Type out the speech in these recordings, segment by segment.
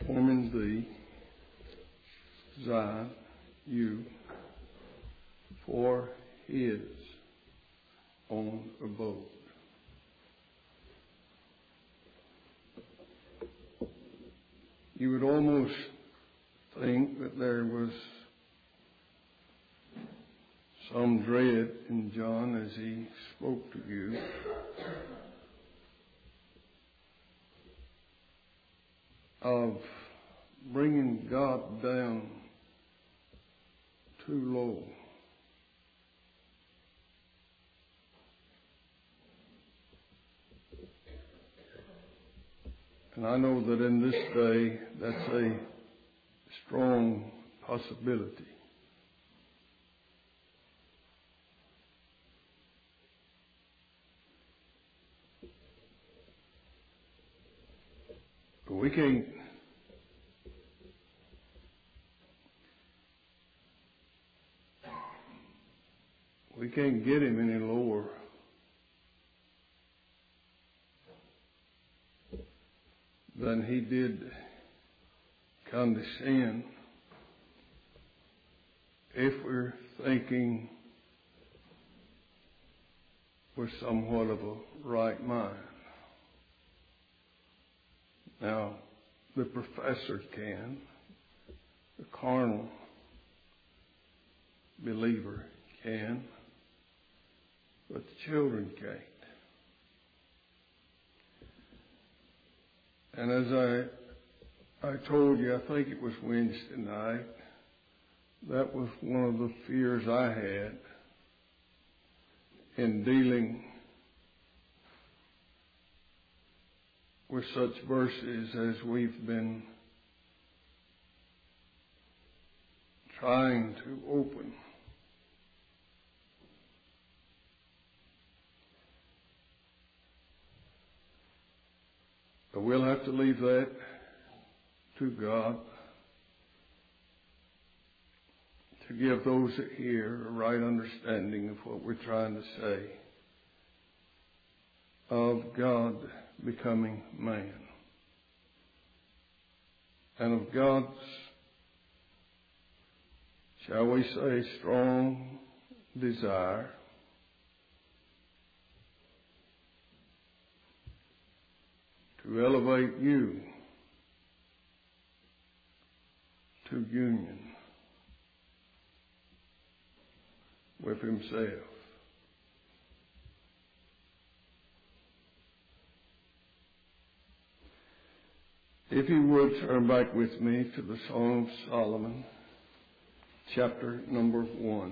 forming thee, Zion, you, for his own abode. You would almost think that there was some dread in John as he spoke to you. Of bringing God down too low. And I know that in this day, that's a strong possibility. But we can't get him any lower than he did condescend if we're thinking with somewhat of a right mind. Now, the professor can, the carnal believer can, but the children can't. And as I told you, I think it was Wednesday night, that was one of the fears I had in dealing with such verses as we've been trying to open. But we'll have to leave that to God to give those that hear a right understanding of what we're trying to say of God becoming man and of God's, shall we say, strong desire to elevate you to union with himself. If you would turn back with me to the Song of Solomon, chapter number 1.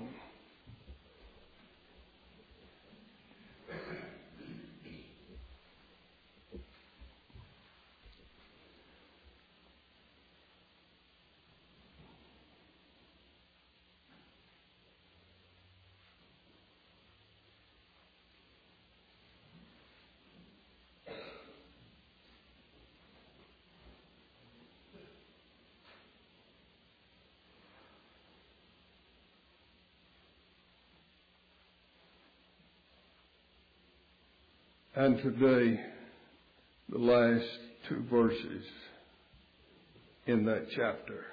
And today, the last two verses in that chapter.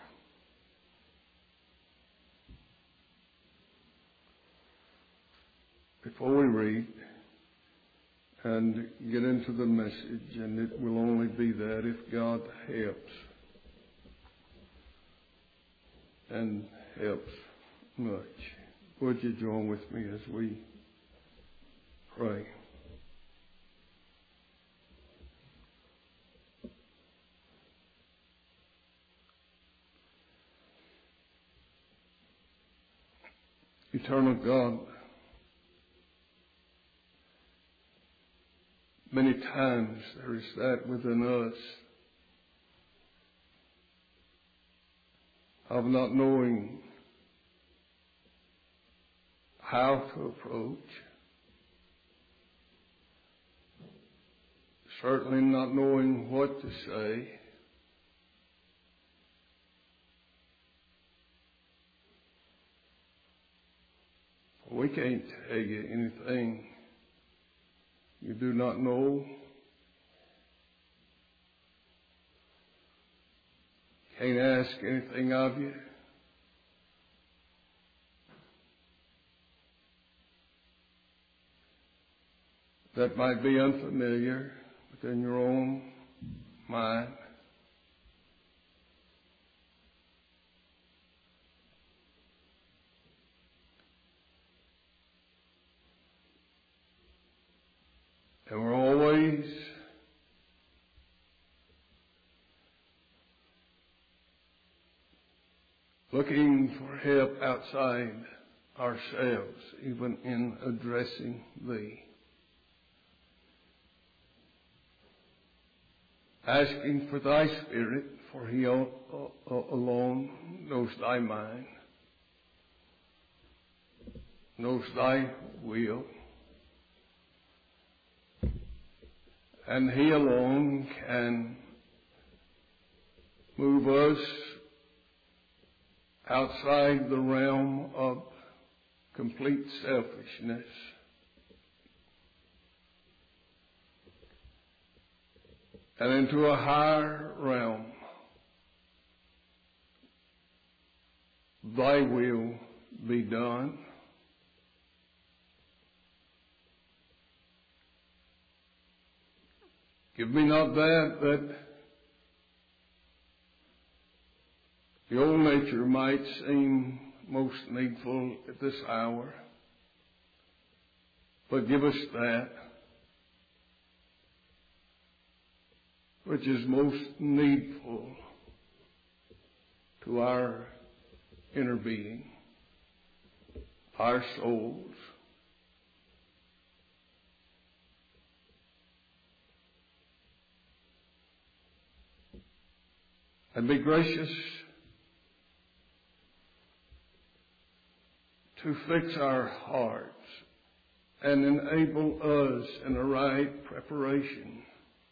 Before we read and get into the message, and it will only be that if God helps, and helps much. Would you join with me as we pray? Eternal God, many times there is that within us of not knowing how to approach, certainly not knowing what to say, we can't tell you anything you do not know. can't ask anything of you that might be unfamiliar within your own mind. And we're always looking for help outside ourselves, even in addressing Thee. Asking for Thy Spirit, for He alone knows Thy mind, knows Thy will, and He alone can move us outside the realm of complete selfishness and into a higher realm. Thy will be done. Give me not that the old nature might seem most needful at this hour, but give us that which is most needful to our inner being, our souls. And be gracious to fix our hearts and enable us in a right preparation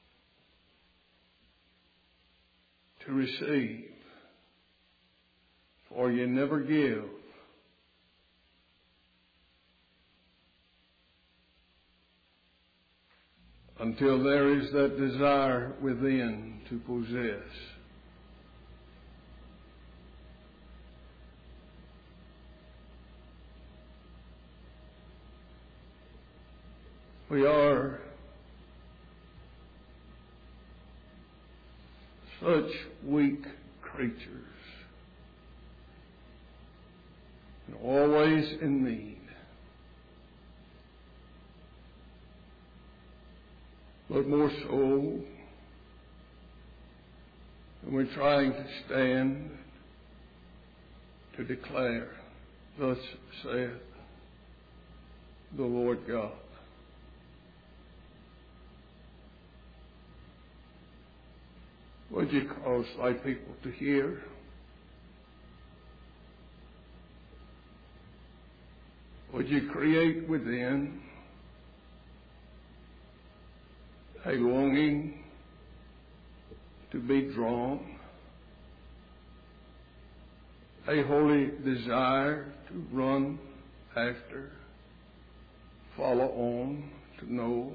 to receive. For you never give until there is that desire within to possess. We are such weak creatures and always in need. But more so when we're trying to stand to declare, thus saith the Lord God. Would you cause thy people to hear? Would you create within a longing to be drawn, a holy desire to run after, follow on, to know?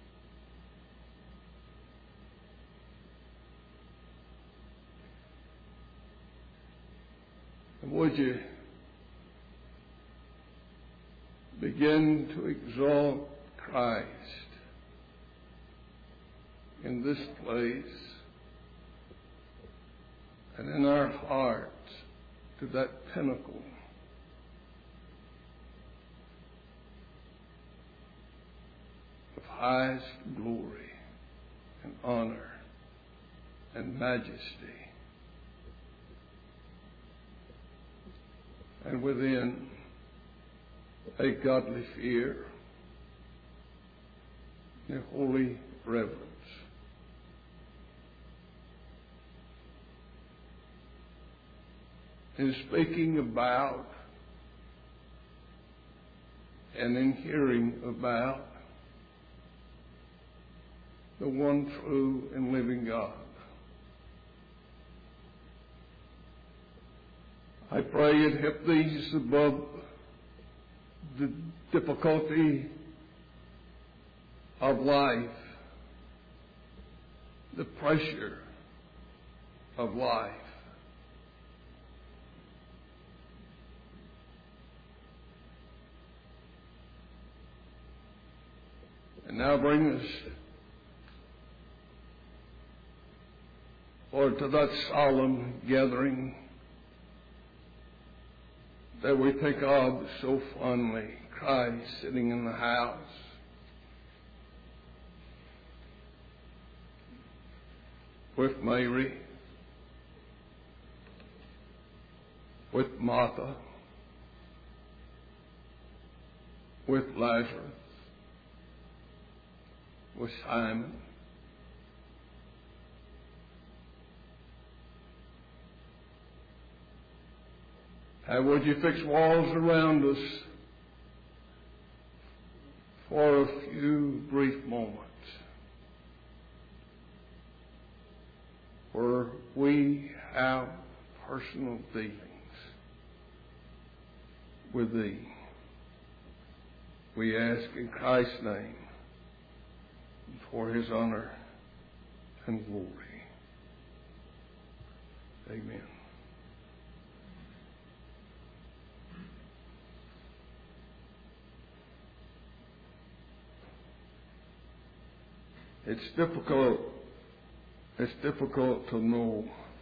And would you begin to exalt Christ in this place and in our hearts to that pinnacle of highest glory and honor and majesty, and within a godly fear, a holy reverence. In speaking about and in hearing about the one true and living God. I pray you'd help these above the difficulty of life, the pressure of life, Now bring us, Lord, to that solemn gathering that we think of so fondly, Christ sitting in the house. With Mary, with Martha, with Lazarus, with Simon. And would you fix walls around us for a few brief moments where we have personal dealings with Thee. We ask in Christ's name for His honor and glory. Amen. It's difficult to know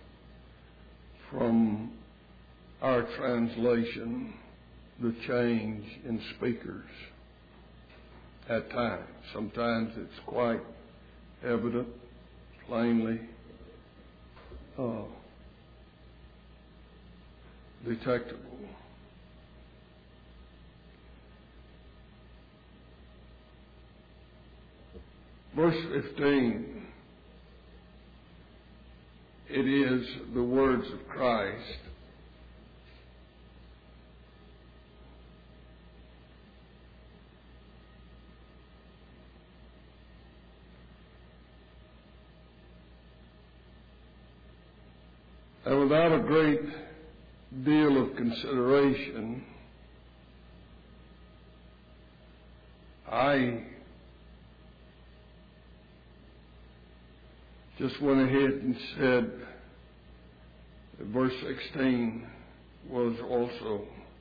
from our translation the change in speakers at times. Sometimes it's quite evident, plainly detectable. Verse 15, it is the words of Christ. And without a great deal of consideration, I just went ahead and said that verse 16 was also.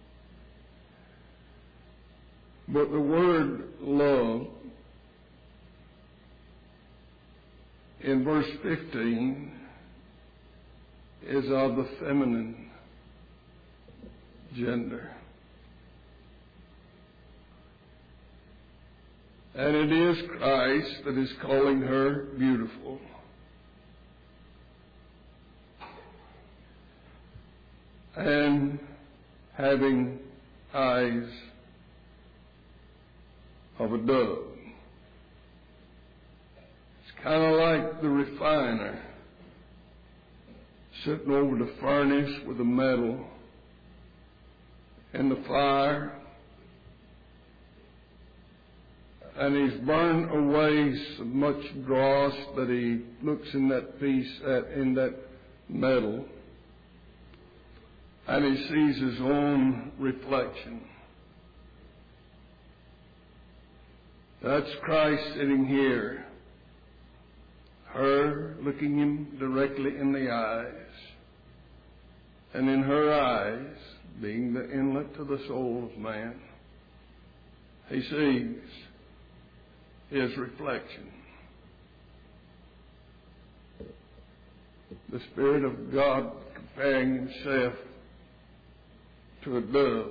But the word love in verse 15 is of the feminine gender. And it is Christ that is calling her beautiful. And having eyes of a dove. It's kind of like the refiner sitting over the furnace with the metal and the fire, and he's burned away so much dross that he looks in that piece, in that metal, and he sees his own reflection. That's Christ sitting here, her looking him directly in the eyes, and in her eyes, being the inlet to the soul of man, he sees his reflection. The Spirit of God comparing himself to a dove.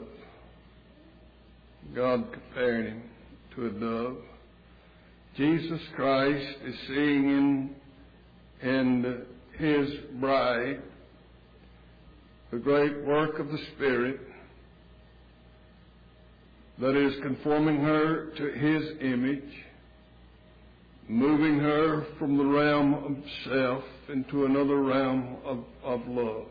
God comparing him to a dove. Jesus Christ is seeing in his bride the great work of the Spirit that is conforming her to his image, moving her from the realm of self into another realm of love.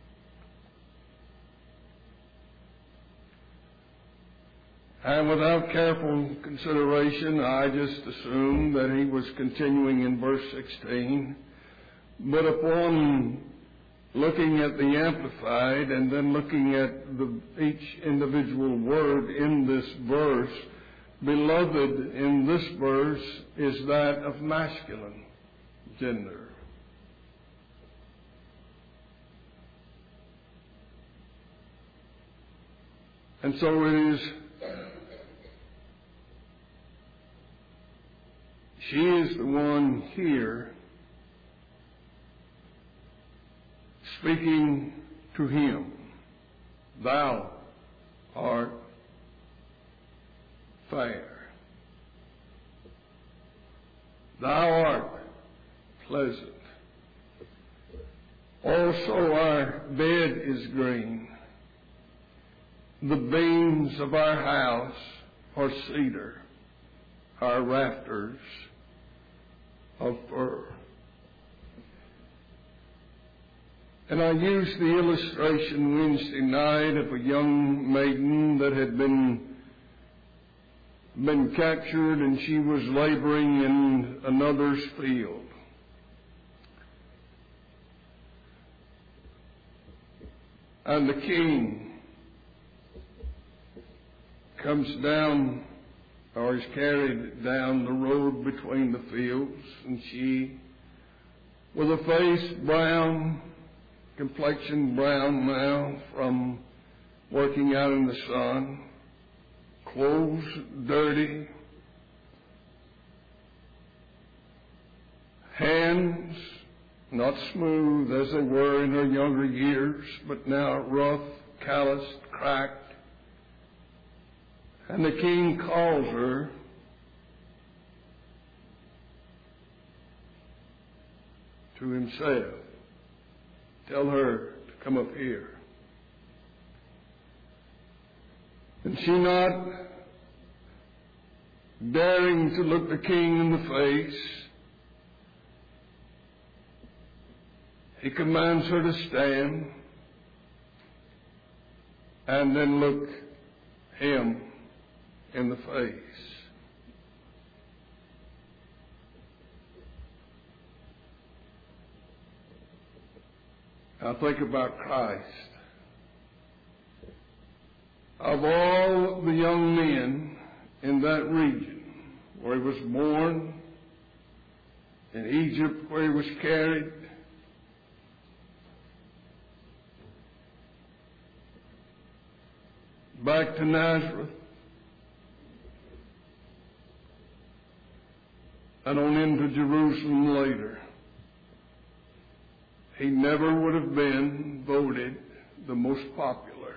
And without careful consideration, I just assumed that he was continuing in verse 16. But upon looking at the Amplified and then looking at each individual word in this verse, beloved in this verse is that of masculine gender. And so it is She is the one here speaking to him. Thou art fair. Thou art pleasant. Also our bed is green. The beams of our house are cedar, our rafters of fir. And I used the illustration Wednesday night of a young maiden that had been captured, and she was laboring in another's field. And the king comes down, or is carried down the road between the fields, and she, with a face brown, complexion brown now from working out in the sun, clothes dirty, hands not smooth as they were in her younger years, but now rough, calloused, cracked. And the king calls her to himself. Tell her to come up here. And she, not daring to look the king in the face, he commands her to stand and then look him in the face. Now think about Christ. Of all the young men in that region where he was born, in Egypt where he was carried, back to Nazareth, and on into Jerusalem later, he never would have been voted the most popular.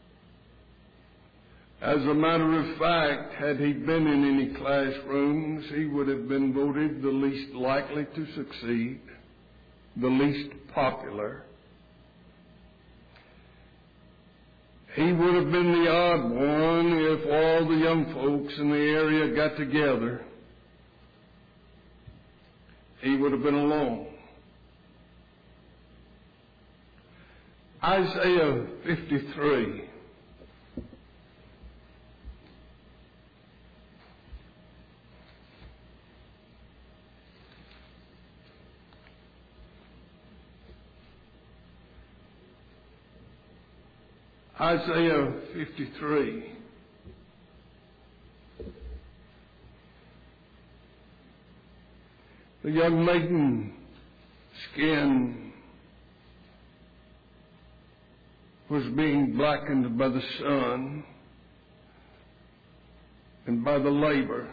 As a matter of fact, had he been in any classrooms, he would have been voted the least likely to succeed, the least popular. He would have been the odd one if all the young folks in the area got together. He would have been alone. Isaiah 53. Isaiah 53. The young maiden's skin was being blackened by the sun and by the labor.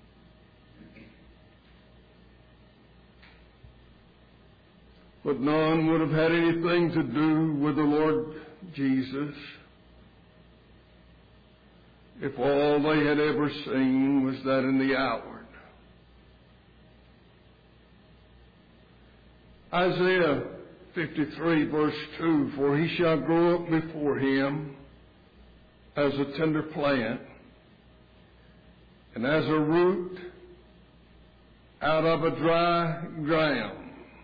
But none would have had anything to do with the Lord Jesus if all they had ever seen was that in the outward. Isaiah 53 verse 2, for he shall grow up before him as a tender plant, and as a root out of a dry ground.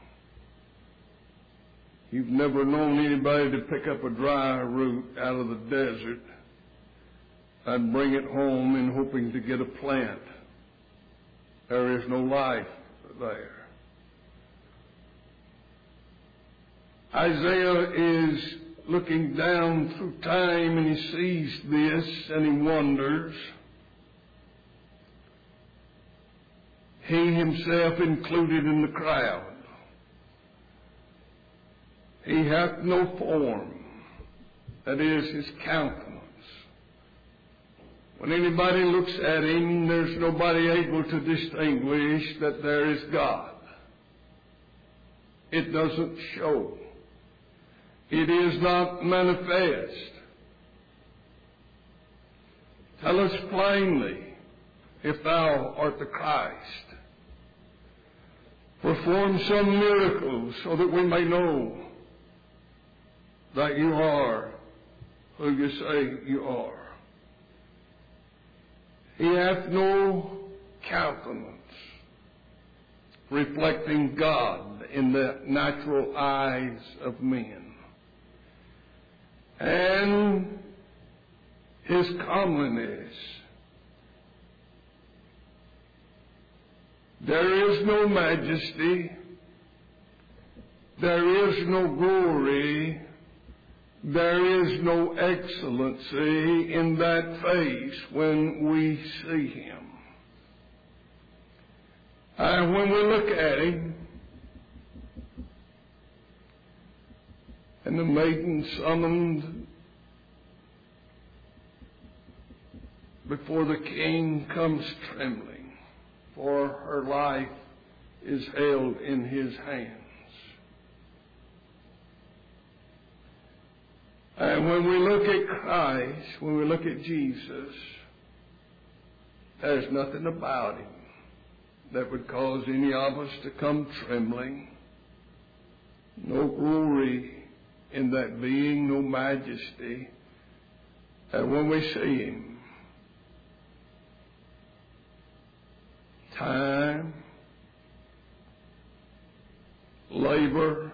You've never known anybody to pick up a dry root out of the desert and bring it home in hoping to get a plant. There is no life there. Isaiah is looking down through time, and he sees this and he wonders. He himself included in the crowd. He hath no form, that is his countenance, When anybody looks at him, there's nobody able to distinguish that there is God. It doesn't show. It is not manifest. Tell us plainly, if thou art the Christ. Perform some miracles so that we may know that you are who you say you are. He hath no countenance reflecting God in the natural eyes of men. And his comeliness, there is no majesty, there is no glory, there is no excellency in that face when we see him. And when we look at him, and the maiden summoned before the king comes trembling, for her life is held in his hands. And when we look at Christ, when we look at Jesus, there's nothing about him that would cause any of us to come trembling. No glory in that being, no majesty. And when we see him, time, labor,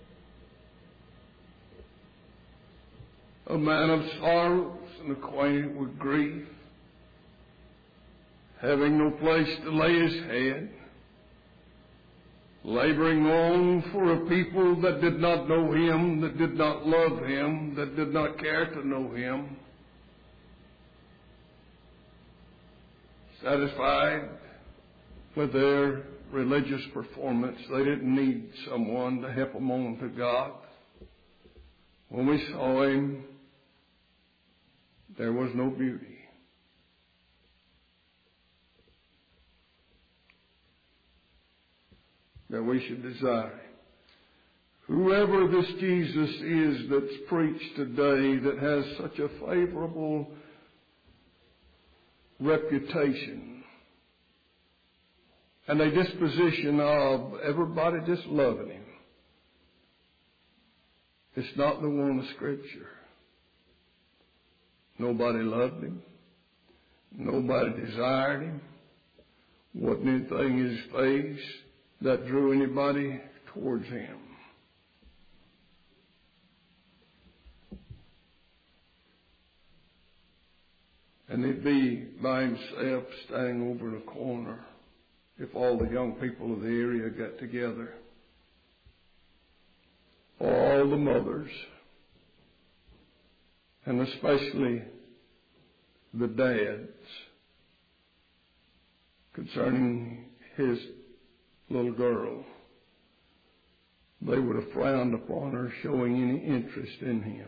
a man of sorrows and acquainted with grief, having no place to lay his head, laboring on for a people that did not know him, that did not love him, that did not care to know him, satisfied with their religious performance. They didn't need someone to help them on to God. When we saw him, there was no beauty. That we should desire. Whoever this Jesus is that's preached today that has such a favorable reputation and a disposition of everybody just loving him, it's not the one of Scripture. Nobody loved him. Nobody desired him. Wasn't anything in his face that drew anybody towards him. And he'd be by himself standing over in a corner if all the young people of the area got together. All the mothers, and especially the dads, concerning his little girl, they would have frowned upon her showing any interest in him.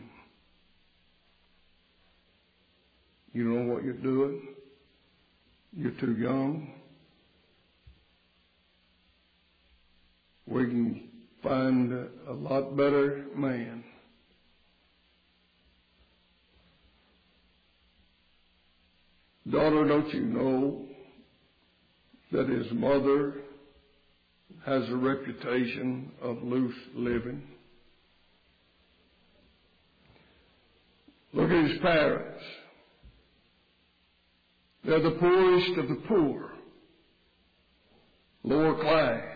You know what you're doing? You're too young. We can find a lot better man. Daughter, don't you know that his mother has a reputation of loose living? Look at his parents. They're the poorest of the poor, lower class.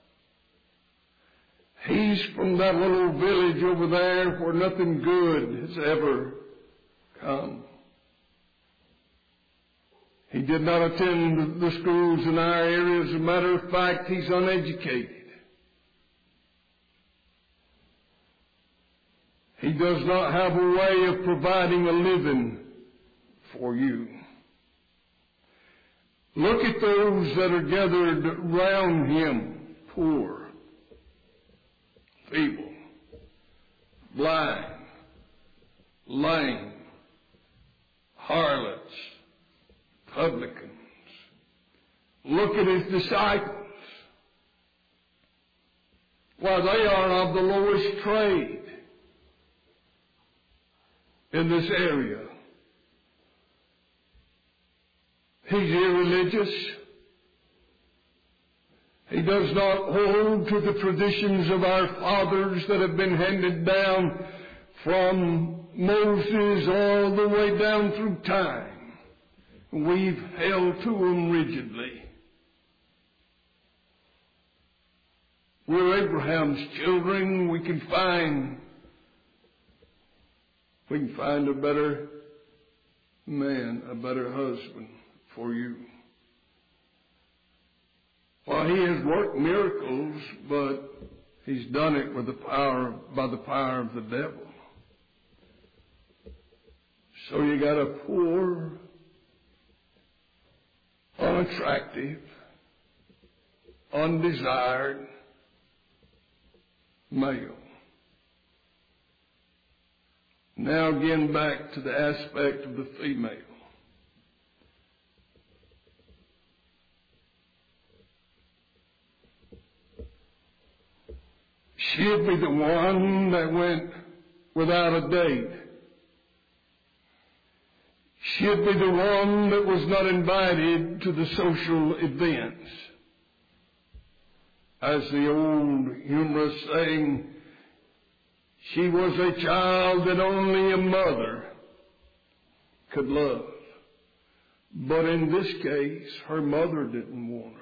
He's from that little village over there where nothing good has ever come. He did not attend the schools in our area. As a matter of fact, he's uneducated. He does not have a way of providing a living for you. Look at those that are gathered round him, poor, feeble, blind, lame, harlots, publicans. Look at his disciples. Why, they are of the lowest trade in this area. He's irreligious. He does not hold to the traditions of our fathers that have been handed down from Moses all the way down through time. We've held to them rigidly. We're Abraham's children. We can find a better man, a better husband for you. Well, he has worked miracles, but he's done it by the power of the devil. So you got a poor, unattractive, undesired male. Now again back to the aspect of the female. She'd be the one that went without a date. She'd be the one that was not invited to the social events. As the old humorous saying, she was a child that only a mother could love. But in this case, her mother didn't want her.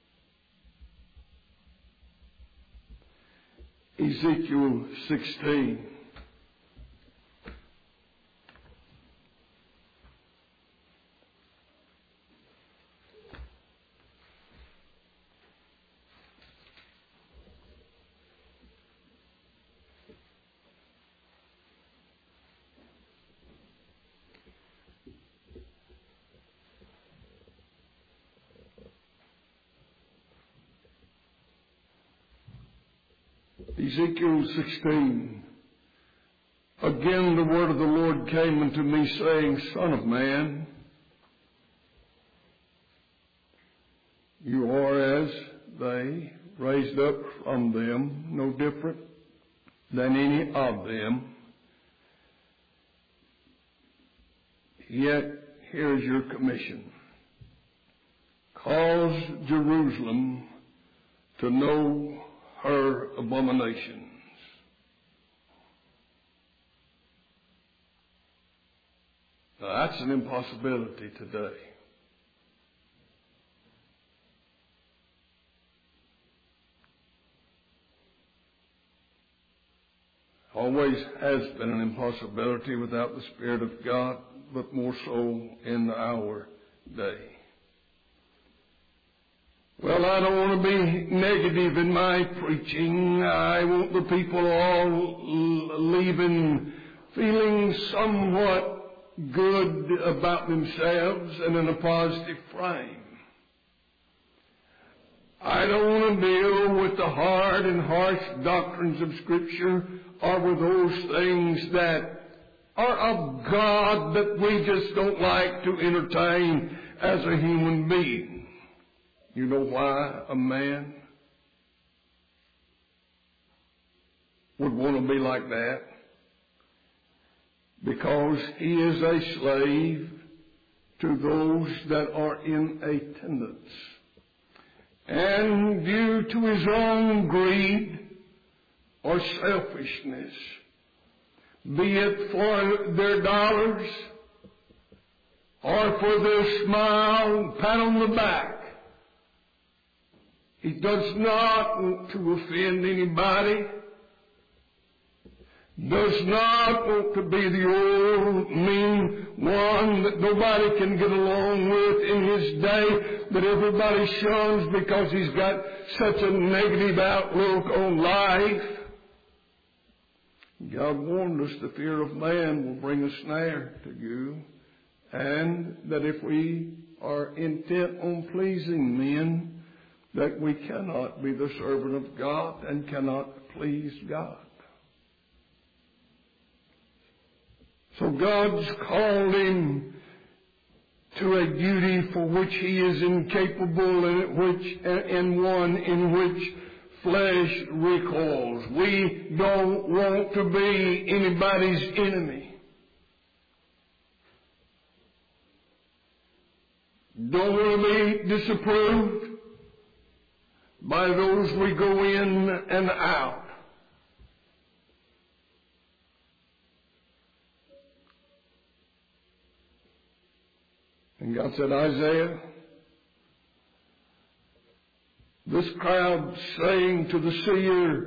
Ezekiel 16. Ezekiel 16. Again the word of the Lord came unto me, saying, Son of man, you are as they, raised up from them, no different than any of them. Yet here is your commission. Cause Jerusalem to know her abominations. Now that's an impossibility today. Always has been an impossibility without the Spirit of God, but more so in our day. Well, I don't want to be negative in my preaching. I want the people all leaving feeling somewhat good about themselves and in a positive frame. I don't want to deal with the hard and harsh doctrines of Scripture or with those things that are of God that we just don't like to entertain as a human being. You know why a man would want to be like that? Because he is a slave to those that are in attendance. And due to his own greed or selfishness, be it for their dollars or for their smile, pat on the back, he does not want to offend anybody, does not want to be the old mean one that nobody can get along with in his day, that everybody shuns because he's got such a negative outlook on life. God warned us the fear of man will bring a snare to you, and that if we are intent on pleasing men, that we cannot be the servant of God and cannot please God. So God's called him to to a duty for which he is incapable and one in which flesh recoils. We don't want to be anybody's enemy. Don't want to be disapproved by those we go in and out. And God said, Isaiah, this crowd saying to the seer,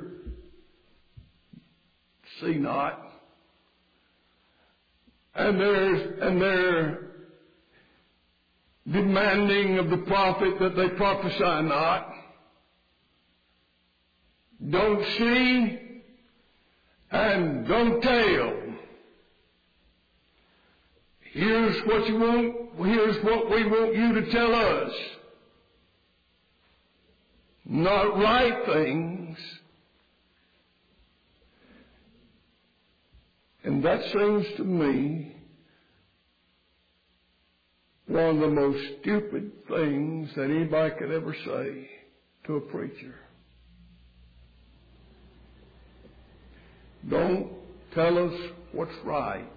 see not. And they're demanding of the prophet that they prophesy not. Don't see and don't tell. Here's what you want. Here's what we want you to tell us. Not right things. And that seems to me one of the most stupid things that anybody could ever say to a preacher. Don't tell us what's right.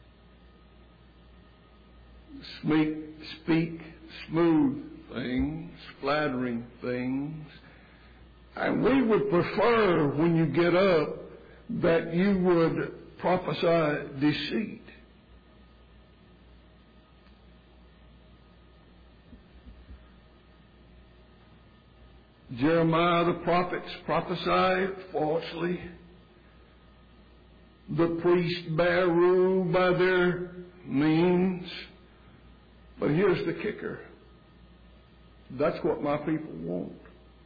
Speak smooth things, flattering things. And we would prefer when you get up that you would prophesy deceit. Jeremiah the prophets prophesied falsely. The priests bear rule by their means. But here's the kicker. That's what my people want.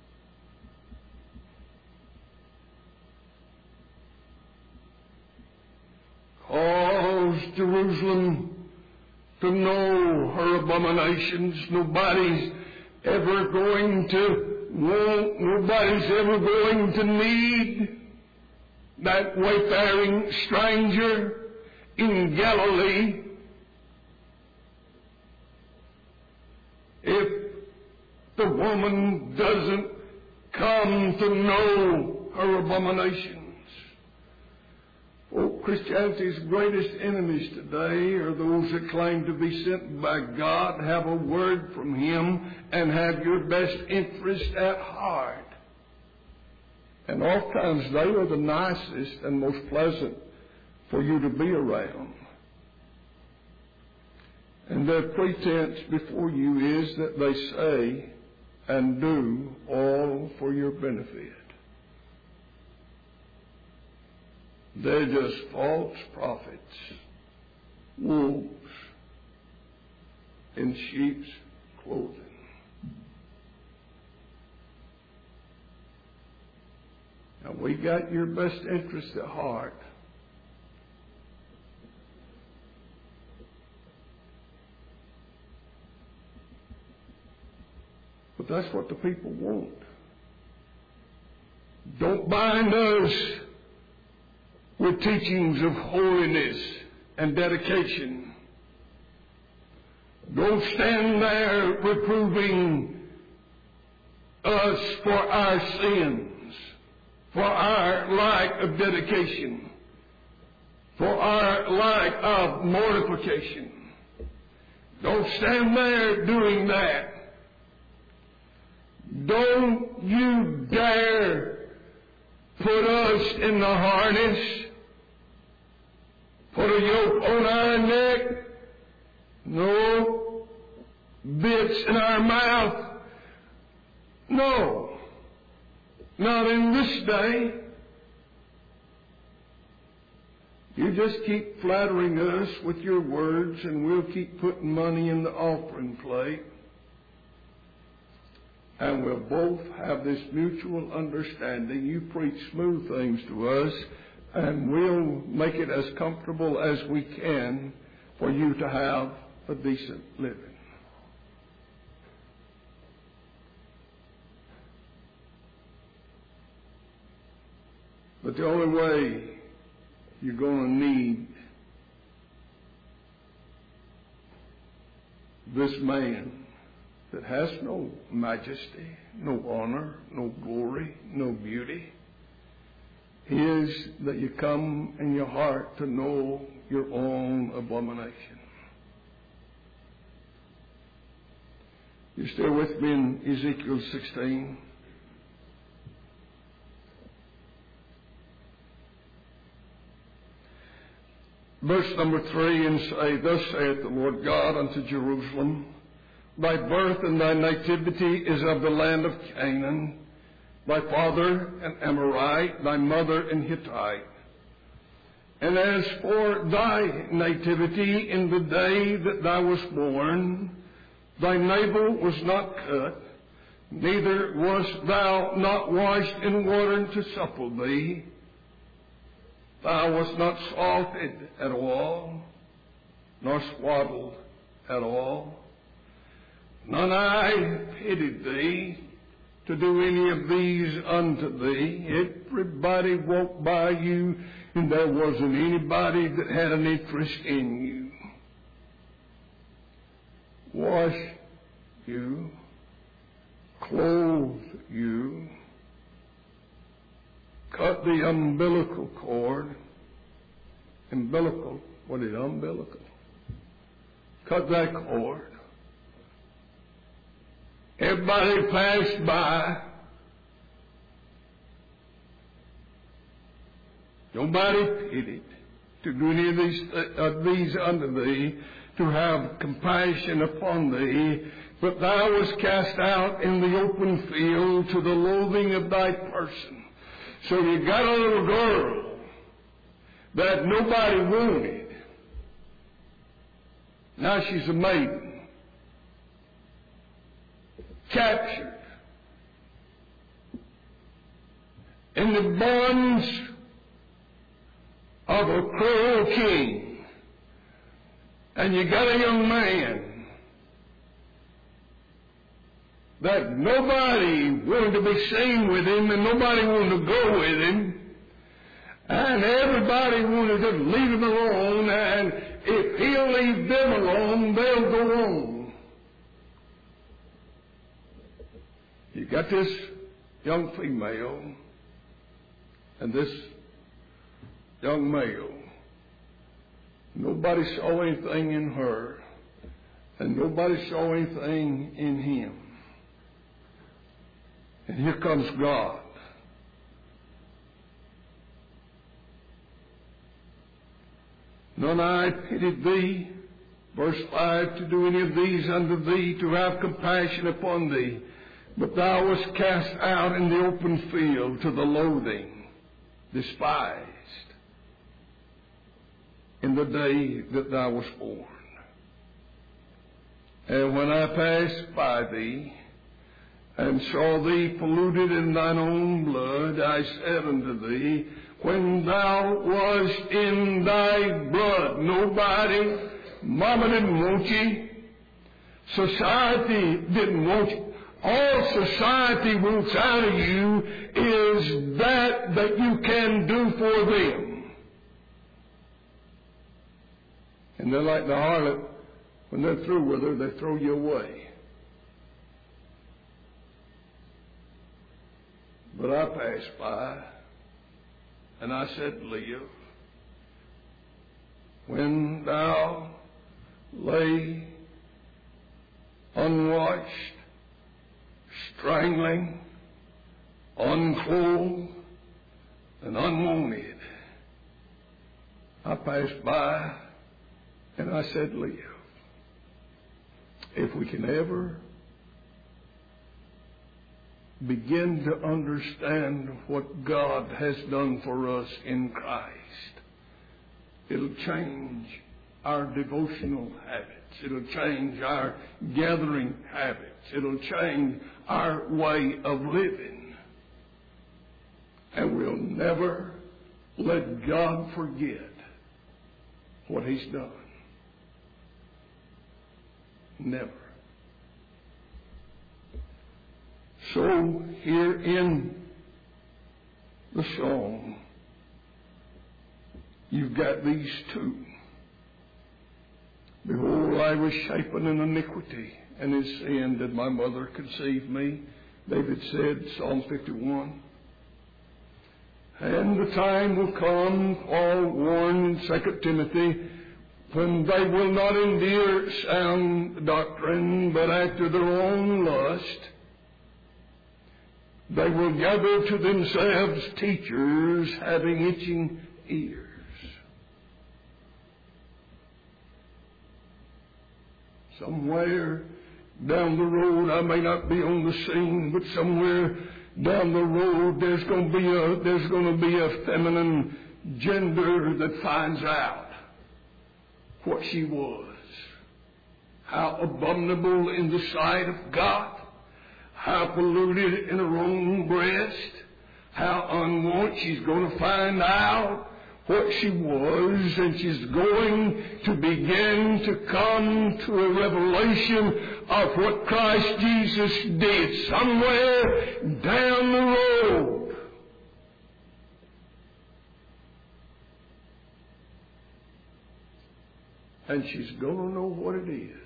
Cause Jerusalem to know her abominations. Nobody's ever going to want, nobody's ever going to need that wayfaring stranger in Galilee. If the woman doesn't come to know her abominations. Oh, Christianity's greatest enemies today are those that claim to be sent by God, have a word from Him, and have your best interest at heart. And oftentimes they are the nicest and most pleasant for you to be around. And their pretense before you is that they say and do all for your benefit. They're just false prophets, wolves in sheep's clothing. Now, we got your best interest at heart. But that's what the people want. Don't bind us with teachings of holiness and dedication. Don't stand there reproving us for our sins, for our lack of dedication, for our lack of mortification. Don't stand there doing that. Don't you dare put us in the harness, put a yoke on our neck, no bits in our mouth. No, not in this day. You just keep flattering us with your words, and we'll keep putting money in the offering plate. And we'll both have this mutual understanding. You preach smooth things to us, and we'll make it as comfortable as we can for you to have a decent living. But the only way you're going to need this man that has no majesty, no honor, no glory, no beauty, is that you come in your heart to know your own abomination. You still with me in Ezekiel 16? Verse number 3, and say, Thus saith the Lord God unto Jerusalem, Thy birth and thy nativity is of the land of Canaan, thy father an Amorite, thy mother an Hittite. And as for thy nativity in the day that thou wast born, thy navel was not cut, neither wast thou not washed in water to supple thee. Thou wast not salted at all, nor swaddled at all. None I pitied thee to do any of these unto thee. Everybody walked by you, and there wasn't anybody that had an interest in you. Wash you, clothe you, cut the umbilical cord. Umbilical, what is umbilical? Cut that cord. Everybody passed by. Nobody pitied to do any of these unto thee, to have compassion upon thee, but thou wast cast out in the open field to the loathing of thy person. So you got a little girl that nobody wanted. Now she's a maiden, captured in the bonds of a cruel king. And you got a young man that nobody wanted to be seen with him, and nobody wanted to go with him, and everybody wanted to leave him alone, and if he'll leave them alone, they'll go on. You got this young female and this young male. Nobody saw anything in her, and nobody saw anything in him. And here comes God. None I pitied thee, verse 5, to do any of these unto thee, to have compassion upon thee. But thou wast cast out in the open field to the loathing, despised, in the day that thou wast born. And when I passed by thee, and saw thee polluted in thine own blood, I said unto thee, when thou wast in thy blood, nobody, mama didn't want you, society didn't want you. All society wants out of you is that you can do for them. And they're like the harlot. When they're through with her, they throw you away. But I passed by, and I said, Live. When thou lay unwashed, strangling, unclothed, and unwanted, I passed by, and I said, Live. If we can ever begin to understand what God has done for us in Christ, it'll change our devotional habits. It'll change our gathering habits. It'll change our way of living. And we'll never let God forget what He's done. Never. So here in the song, you've got these two. Behold, For I was shapen in iniquity, and in sin did my mother conceive me. David said, Psalm 51. And the time will come, Paul warned in 2 Timothy, when they will not endure sound doctrine, but after their own lust, they will gather to themselves teachers having itching ears. Somewhere down the road, I may not be on the scene, but somewhere down the road there's going to be a feminine gender that finds out what she was. How abominable in the sight of God. How polluted in her own breast. How unwanted. She's going to find out what she was, and she's going to begin to come to a revelation of what Christ Jesus did somewhere down the road. And she's going to know what it is.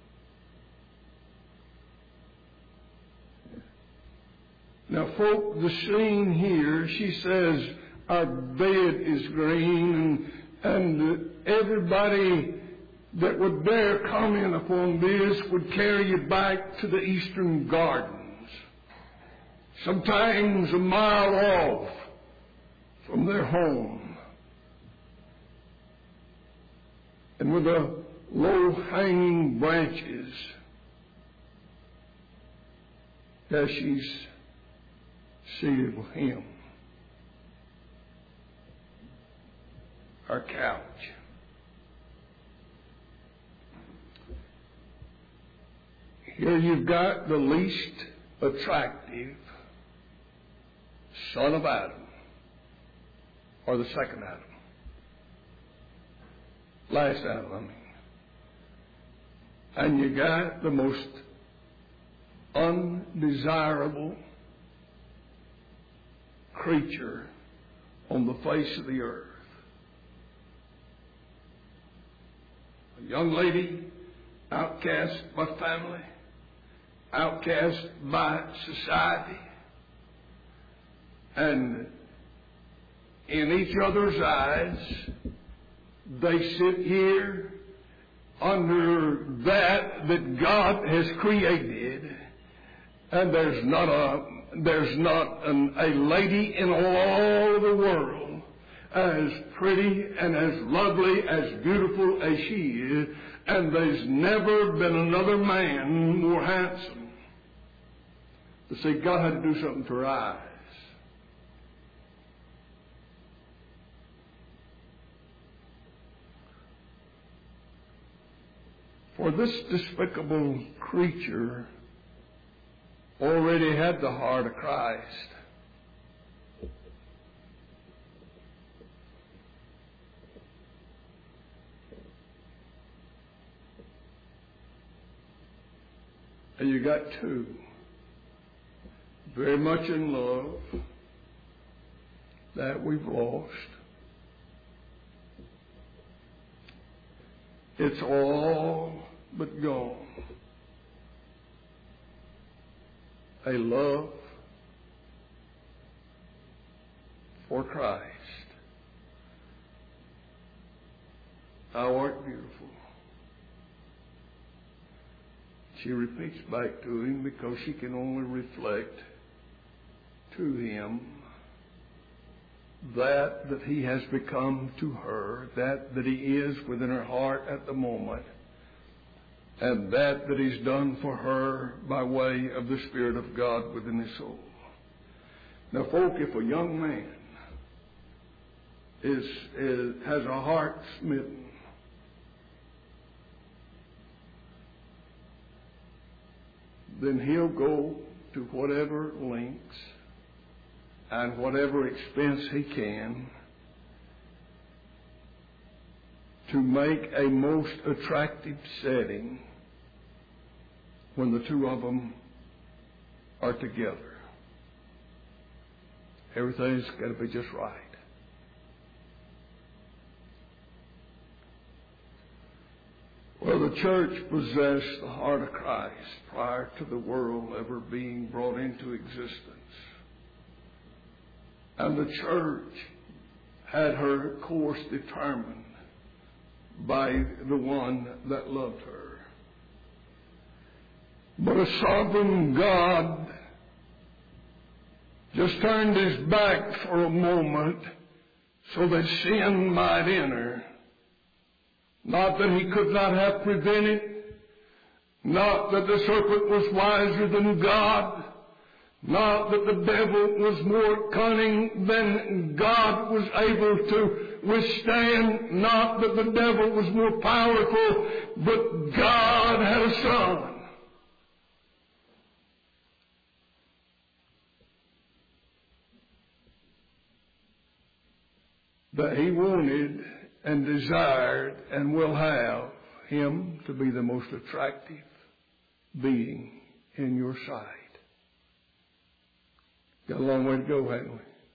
Now, folk, the scene here, she says, our bed is green, and everybody that would dare comment upon this would carry you back to the Eastern Gardens, sometimes a mile off from their home. And with the low-hanging branches, as she's seated with him. Our couch. Here you've got the least attractive son of Adam, or the second Adam. Last Adam, I mean. And you got the most undesirable creature on the face of the earth. A young lady, outcast by family, outcast by society, and in each other's eyes, they sit here under that God has created, and there's not a lady in all the world as pretty and as lovely, as beautiful as she is, and there's never been another man more handsome. But see, God had to do something to her eyes. For this despicable creature already had the heart of Christ. And you got two, very much in love, that we've lost. It's all but gone. A love for Christ. Thou art beautiful. She repeats back to him because she can only reflect to him that he has become to her, that he is within her heart at the moment, and that he's done for her by way of the Spirit of God within his soul. Now, folk, if a young man has a heart smitten, then he'll go to whatever lengths and whatever expense he can to make a most attractive setting when the two of them are together. Everything's got to be just right. Well, the church possessed the heart of Christ prior to the world ever being brought into existence. And the church had her course determined by the one that loved her. But a sovereign God just turned his back for a moment so that sin might enter. Not that he could not have prevented, not that the serpent was wiser than God, not that the devil was more cunning than God was able to withstand, not that the devil was more powerful, but God had a son. That he wanted and desired and will have him to be the most attractive being in your sight. Got a long way to go, haven't we?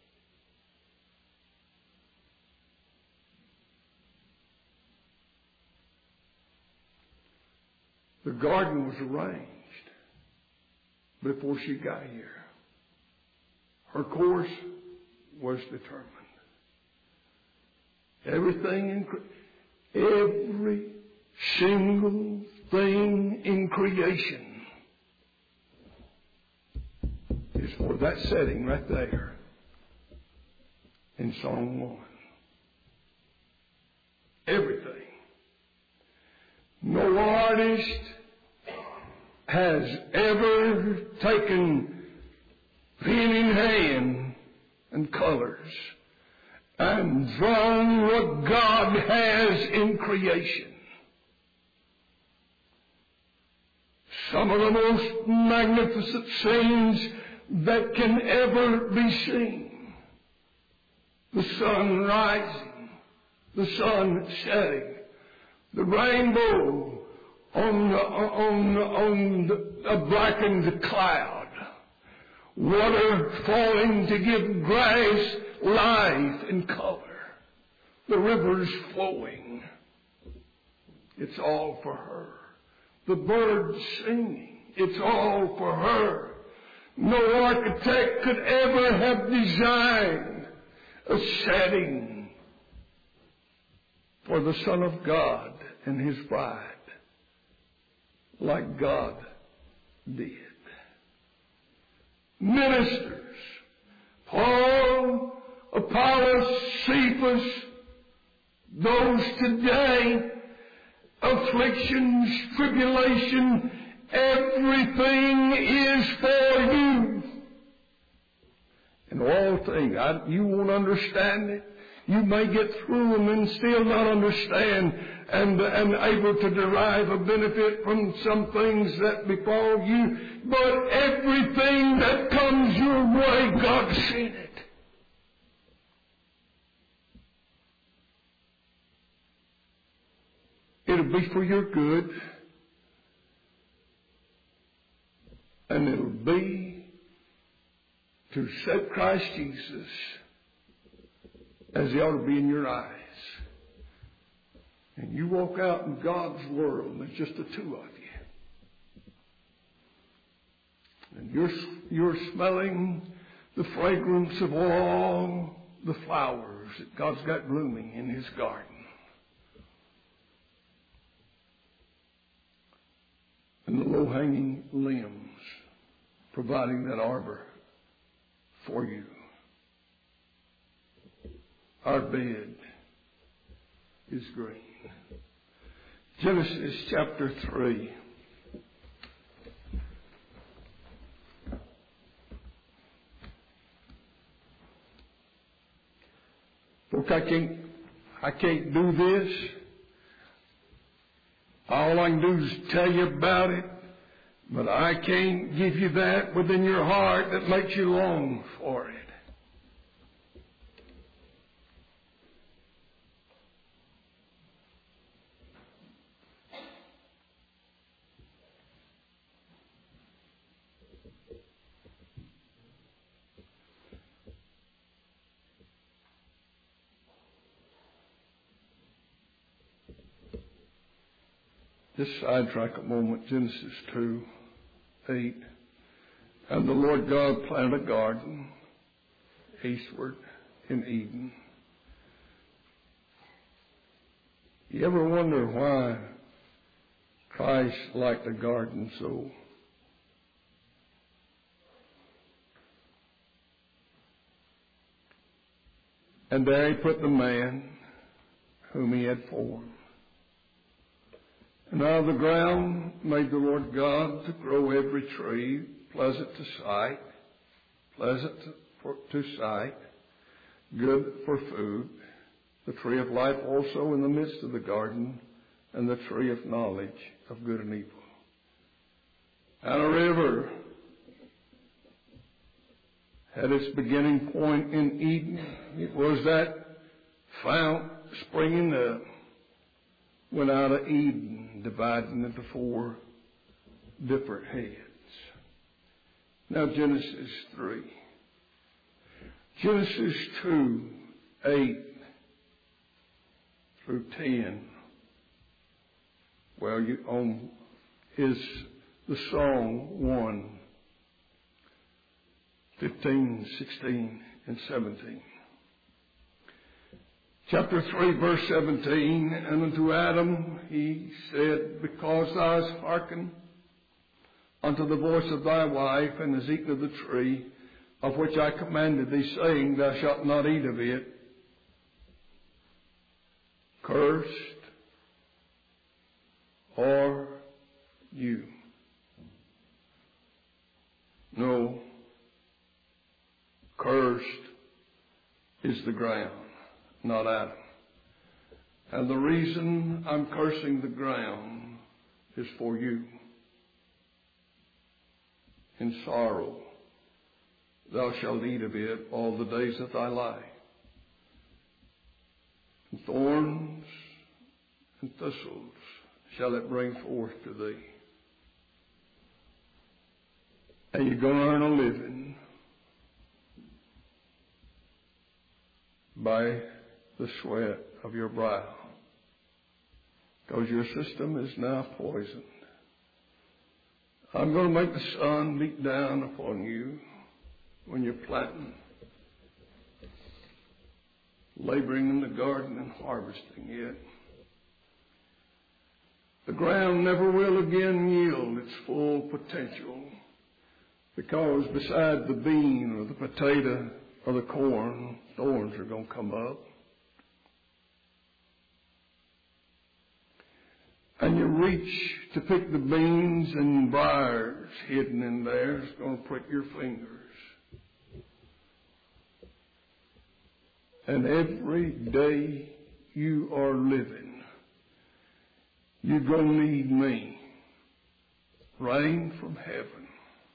The garden was arranged before she got here. Her course was determined. Every single thing in creation is for that setting right there in Psalm 1. Everything. No artist has ever taken pen in hand and colors and drawn what God has in creation. Some of the most magnificent scenes that can ever be seen. The sun rising, the sun setting, the rainbow on a blackened cloud, water falling to give grass life and color, the rivers flowing. It's all for her. The birds singing. It's all for her. No architect could ever have designed a setting for the Son of God and His bride like God did. Ministers, Paul, Apollos, Cephas, those today, afflictions, tribulation, everything is for you. And all things, you won't understand it. You may get through them and still not understand and able to derive a benefit from some things that befall you. But everything that comes your way, God sent it. It'll be for your good. And it'll be to set Christ Jesus as He ought to be in your eyes. And you walk out in God's world and it's just the two of you. And you're smelling the fragrance of all the flowers that God's got blooming in His garden. And the low-hanging limbs providing that arbor for you. Our bed is green. Genesis chapter 3. Look, I can't do this. All I can do is tell you about it, but I can't give you that within your heart that makes you long for it. Just sidetrack a moment. Genesis 2:8. And the Lord God planted a garden eastward in Eden. You ever wonder why Christ liked the garden so? And there he put the man whom he had formed. And out of the ground made the Lord God to grow every tree pleasant to sight, good for food, the tree of life also in the midst of the garden, and the tree of knowledge of good and evil. And a river had its beginning point in Eden. It was that fount springing up, went out of Eden, dividing into 4 different heads. Now Genesis 3. Genesis 2:8 through 10. Well, is the song 1:15, 16, and 17. Chapter 3, verse 17, and unto Adam he said, because thou hast hearkened unto the voice of thy wife, and hast eaten of the tree of which I commanded thee, saying, thou shalt not eat of it, cursed are you. No, cursed is the ground, not Adam. And the reason I'm cursing the ground is for you. In sorrow thou shalt eat of it all the days of thy life. And thorns and thistles shall it bring forth to thee. And you're going to earn a living by the sweat of your brow, because your system is now poisoned. I'm going to make the sun beat down upon you when you're planting, laboring in the garden and harvesting it. The ground never will again yield its full potential, because beside the bean or the potato or the corn, thorns are going to come up. And you reach to pick the beans, and briars hidden in there is going to prick your fingers. And every day you are living, you're going to need me. Rain from heaven.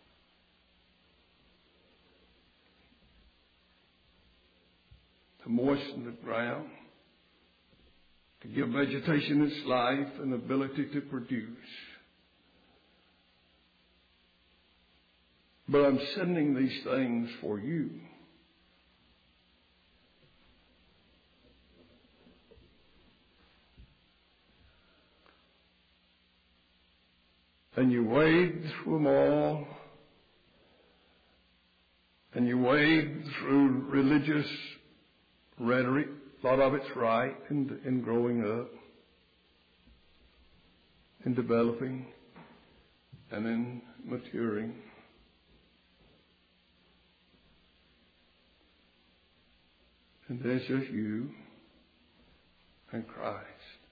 To moisten the ground, to give vegetation its life and ability to produce. But I'm sending these things for you. And you wade through them all, and you wade through religious rhetoric. A lot of it's right in growing up, in developing, and in maturing. And there's just you and Christ.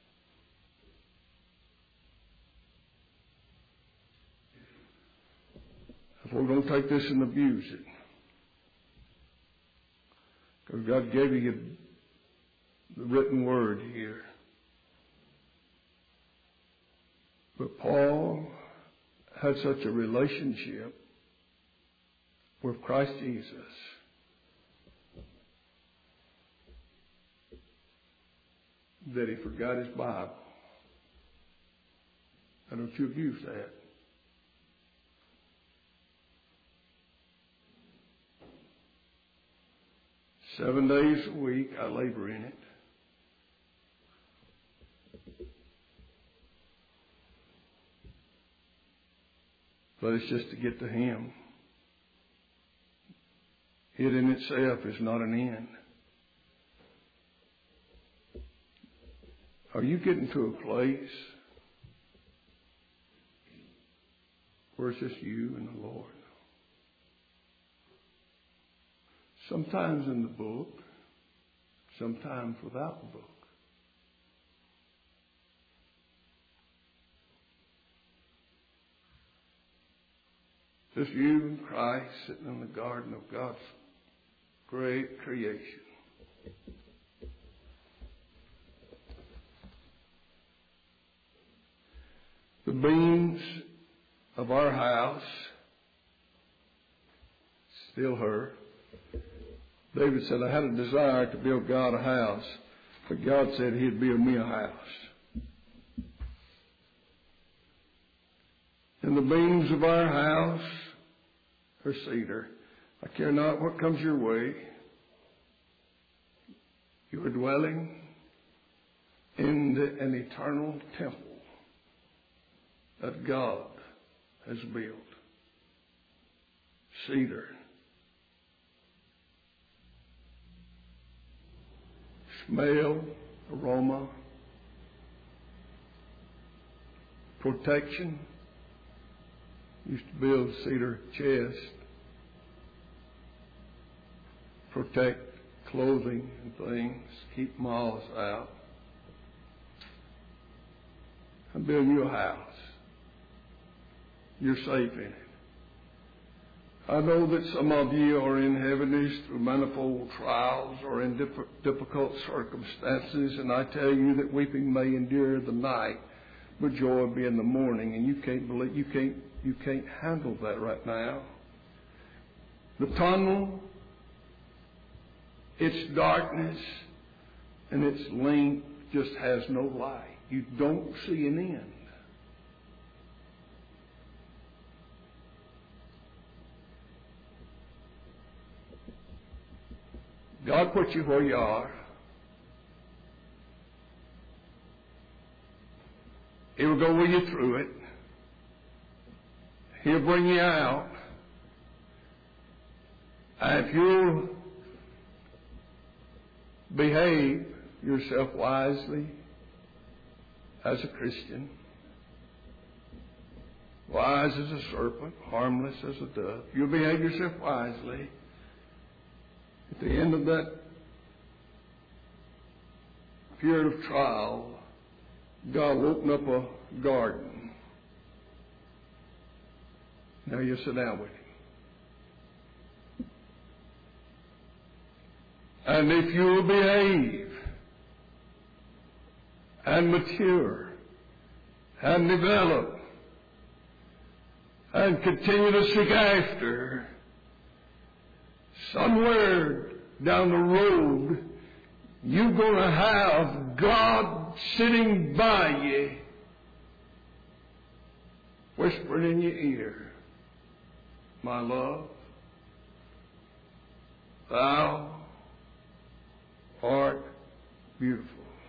If we're going to take this and abuse it, because God gave you the written word here. But Paul had such a relationship with Christ Jesus that he forgot his Bible. Why don't you abuse that? Seven days a week I labor in it. but it's just to get to Him. It in itself is not an end. Are you getting to a place where it's just you and the Lord? Sometimes in the book, sometimes without the book. Just you and Christ sitting in the garden of God's great creation. The beams of our house, still her. David said, I had a desire to build God a house, but God said He'd build me a house. And the beams of our house are cedar. I care not what comes your way. You are dwelling in an eternal temple that God has built. Cedar. Smell, aroma, protection. Used to build cedar chest. Protect clothing and things. Keep moths out. I'm building you a house. You're safe in it. I know that some of you are in heaviness through manifold trials or in difficult circumstances, and I tell you that weeping may endure the night, but joy will be in the morning. And you can't handle that right now. The tunnel, its darkness and its length just has no light. You don't see an end. God put you where you are. He will go with you through it. He'll bring you out. And if you'll behave yourself wisely as a Christian, wise as a serpent, harmless as a dove, you'll behave yourself wisely. At the end of that period of trial, God will open up a garden. Now you sit down with Him. And if you will behave and mature and develop and continue to seek after, somewhere down the road, you're going to have God sitting by you, whispering in your ear, my love, thou art beautiful.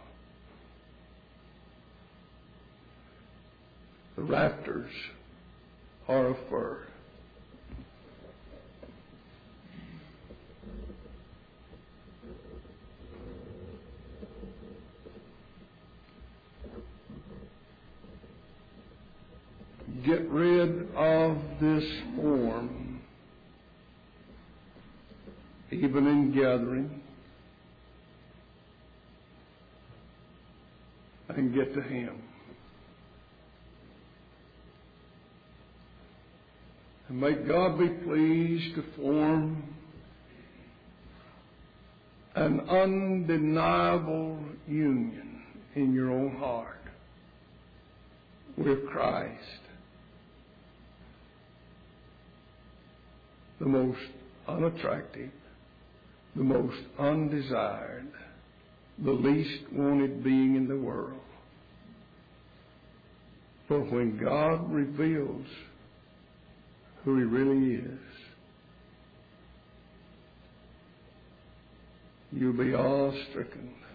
The rafters are of fur. Get rid of this form, even in gathering, and get to Him. And may God be pleased to form an undeniable union in your own heart with Christ. The most unattractive, the most undesired, the least wanted being in the world. But when God reveals who He really is, you'll be awe-stricken.